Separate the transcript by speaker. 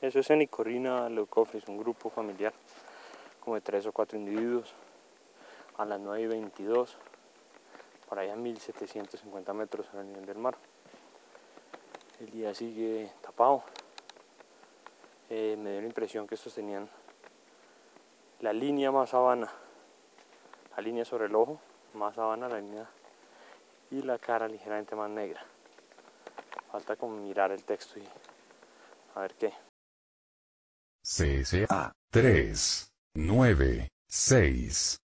Speaker 1: Eso es en Icorrina, Leucofis, un grupo familiar como de 3 o 4 individuos a las 9:22, por allá a 1750 metros sobre el nivel del mar. El día sigue tapado. Me dio la impresión que estos tenían la línea más sabana, la línea sobre el ojo, más sabana, la línea, y la cara ligeramente más negra. Falta como mirar el texto y a ver qué.
Speaker 2: CSA 396